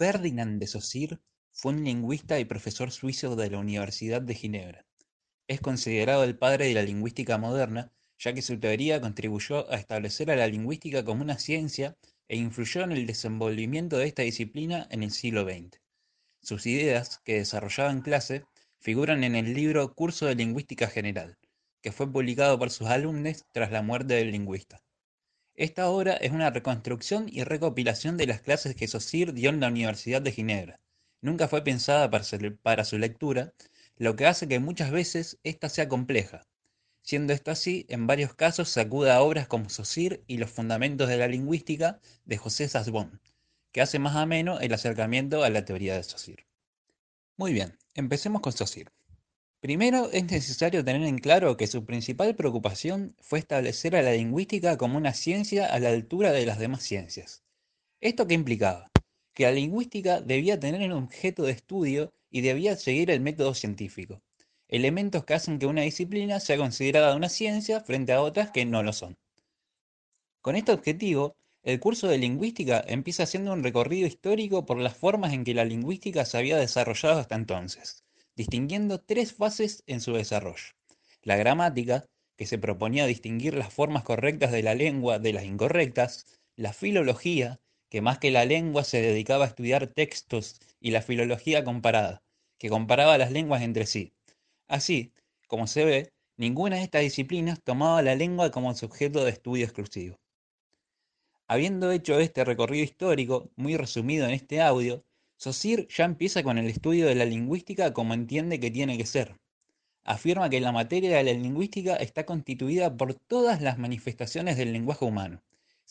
Ferdinand de Saussure fue un lingüista y profesor suizo de la Universidad de Ginebra. Es considerado el padre de la lingüística moderna, ya que su teoría contribuyó a establecer a la lingüística como una ciencia e influyó en el desenvolvimiento de esta disciplina en el siglo XX. Sus ideas, que desarrollaba en clase, figuran en el libro Curso de Lingüística General, que fue publicado por sus alumnos tras la muerte del lingüista. Esta obra es una reconstrucción y recopilación de las clases que Saussure dio en la Universidad de Ginebra. Nunca fue pensada para su lectura, lo que hace que muchas veces ésta sea compleja. Siendo esto así, en varios casos se acude a obras como Saussure y los fundamentos de la lingüística de José Sassbon, que hace más ameno el acercamiento a la teoría de Saussure. Muy bien, empecemos con Saussure. Primero, es necesario tener en claro que su principal preocupación fue establecer a la lingüística como una ciencia a la altura de las demás ciencias. ¿Esto qué implicaba? Que la lingüística debía tener un objeto de estudio y debía seguir el método científico, elementos que hacen que una disciplina sea considerada una ciencia frente a otras que no lo son. Con este objetivo, el curso de lingüística empieza haciendo un recorrido histórico por las formas en que la lingüística se había desarrollado hasta entonces, distinguiendo tres fases en su desarrollo. La gramática, que se proponía distinguir las formas correctas de la lengua de las incorrectas; la filología, que más que la lengua se dedicaba a estudiar textos; y la filología comparada, que comparaba las lenguas entre sí. Así, como se ve, ninguna de estas disciplinas tomaba la lengua como su objeto de estudio exclusivo. Habiendo hecho este recorrido histórico, muy resumido en este audio, Saussure ya empieza con el estudio de la lingüística como entiende que tiene que ser. Afirma que la materia de la lingüística está constituida por todas las manifestaciones del lenguaje humano,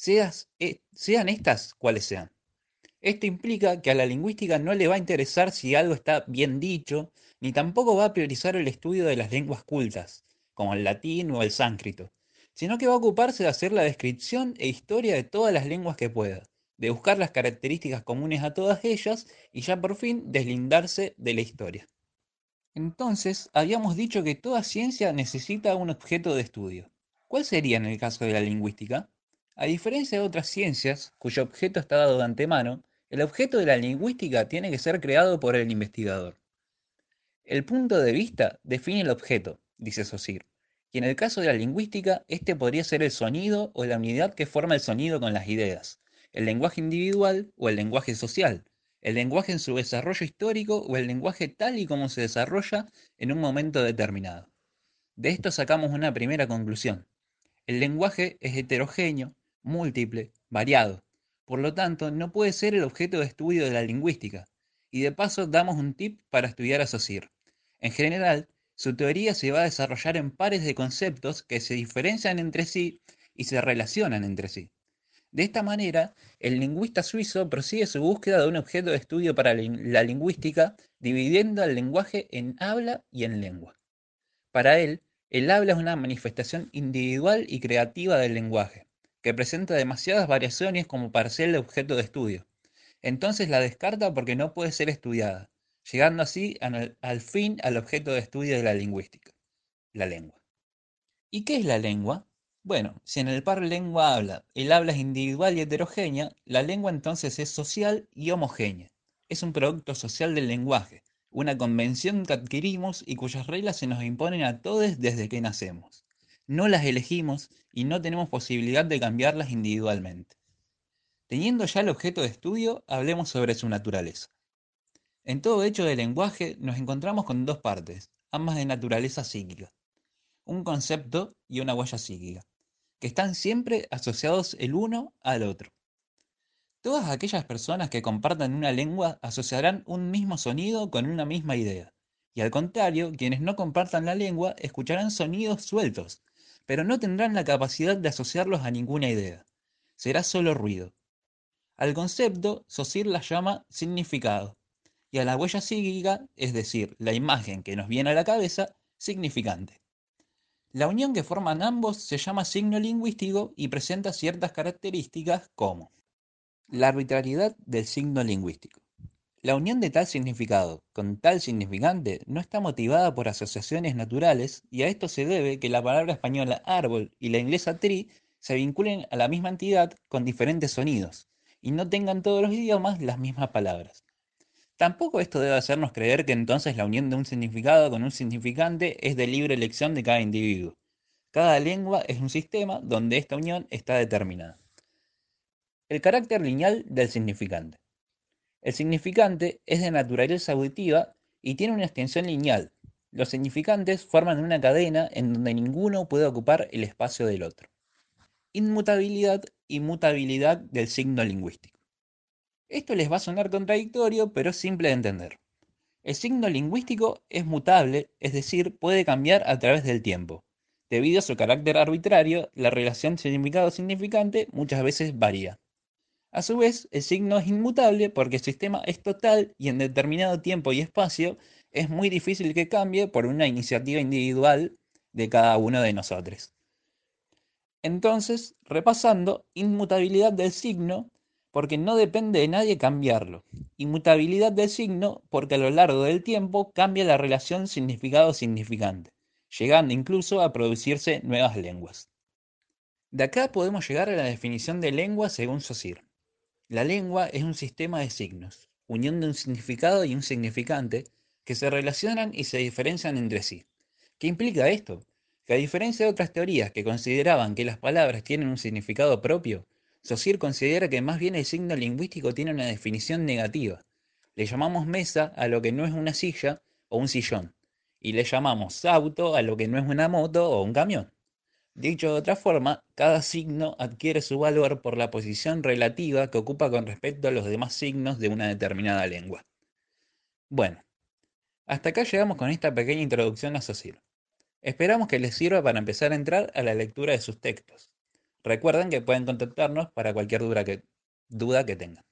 sean estas cuales sean. Esto implica que a la lingüística no le va a interesar si algo está bien dicho, ni tampoco va a priorizar el estudio de las lenguas cultas, como el latín o el sánscrito, sino que va a ocuparse de hacer la descripción e historia de todas las lenguas que pueda, de buscar las características comunes a todas ellas y ya por fin deslindarse de la historia. Entonces, habíamos dicho que toda ciencia necesita un objeto de estudio. ¿Cuál sería en el caso de la lingüística? A diferencia de otras ciencias, cuyo objeto está dado de antemano, el objeto de la lingüística tiene que ser creado por el investigador. El punto de vista define el objeto, dice Saussure, y en el caso de la lingüística, este podría ser el sonido o la unidad que forma el sonido con las ideas, el lenguaje individual o el lenguaje social, el lenguaje en su desarrollo histórico o el lenguaje tal y como se desarrolla en un momento determinado. De esto sacamos una primera conclusión. El lenguaje es heterogéneo, múltiple, variado. Por lo tanto, no puede ser el objeto de estudio de la lingüística. Y de paso damos un tip para estudiar a Saussure. En general, su teoría se va a desarrollar en pares de conceptos que se diferencian entre sí y se relacionan entre sí. De esta manera, el lingüista suizo prosigue su búsqueda de un objeto de estudio para la lingüística, dividiendo el lenguaje en habla y en lengua. Para él, el habla es una manifestación individual y creativa del lenguaje, que presenta demasiadas variaciones como para ser el objeto de estudio. Entonces la descarta porque no puede ser estudiada, llegando así al fin al objeto de estudio de la lingüística, la lengua. ¿Y qué es la lengua? Bueno, si en el par lengua-habla el habla es individual y heterogénea, la lengua entonces es social y homogénea. Es un producto social del lenguaje, una convención que adquirimos y cuyas reglas se nos imponen a todos desde que nacemos. No las elegimos y no tenemos posibilidad de cambiarlas individualmente. Teniendo ya el objeto de estudio, hablemos sobre su naturaleza. En todo hecho de lenguaje nos encontramos con dos partes, ambas de naturaleza psíquica: un concepto y una huella psíquica, que están siempre asociados el uno al otro. Todas aquellas personas que compartan una lengua asociarán un mismo sonido con una misma idea, y al contrario, quienes no compartan la lengua escucharán sonidos sueltos, pero no tendrán la capacidad de asociarlos a ninguna idea. Será solo ruido. Al concepto, Saussure la llama significado, y a la huella psíquica, es decir, la imagen que nos viene a la cabeza, significante. La unión que forman ambos se llama signo lingüístico y presenta ciertas características como la arbitrariedad del signo lingüístico. La unión de tal significado con tal significante no está motivada por asociaciones naturales, y a esto se debe que la palabra española árbol y la inglesa tree se vinculen a la misma entidad con diferentes sonidos, y no tengan todos los idiomas las mismas palabras. Tampoco esto debe hacernos creer que entonces la unión de un significado con un significante es de libre elección de cada individuo. Cada lengua es un sistema donde esta unión está determinada. El carácter lineal del significante. El significante es de naturaleza auditiva y tiene una extensión lineal. Los significantes forman una cadena en donde ninguno puede ocupar el espacio del otro. Inmutabilidad y mutabilidad del signo lingüístico. Esto les va a sonar contradictorio, pero es simple de entender. El signo lingüístico es mutable, es decir, puede cambiar a través del tiempo. Debido a su carácter arbitrario, la relación significado-significante muchas veces varía. A su vez, el signo es inmutable porque el sistema es total y en determinado tiempo y espacio es muy difícil que cambie por una iniciativa individual de cada uno de nosotros. Entonces, repasando, inmutabilidad del signo porque no depende de nadie cambiarlo. Inmutabilidad del signo porque a lo largo del tiempo cambia la relación significado-significante, llegando incluso a producirse nuevas lenguas. De acá podemos llegar a la definición de lengua según Saussure. La lengua es un sistema de signos, unión de un significado y un significante, que se relacionan y se diferencian entre sí. ¿Qué implica esto? Que a diferencia de otras teorías que consideraban que las palabras tienen un significado propio, Saussure considera que más bien el signo lingüístico tiene una definición negativa. Le llamamos mesa a lo que no es una silla o un sillón, y le llamamos auto a lo que no es una moto o un camión. Dicho de otra forma, cada signo adquiere su valor por la posición relativa que ocupa con respecto a los demás signos de una determinada lengua. Bueno, hasta acá llegamos con esta pequeña introducción a Saussure. Esperamos que les sirva para empezar a entrar a la lectura de sus textos. Recuerden que pueden contactarnos para cualquier duda que tengan.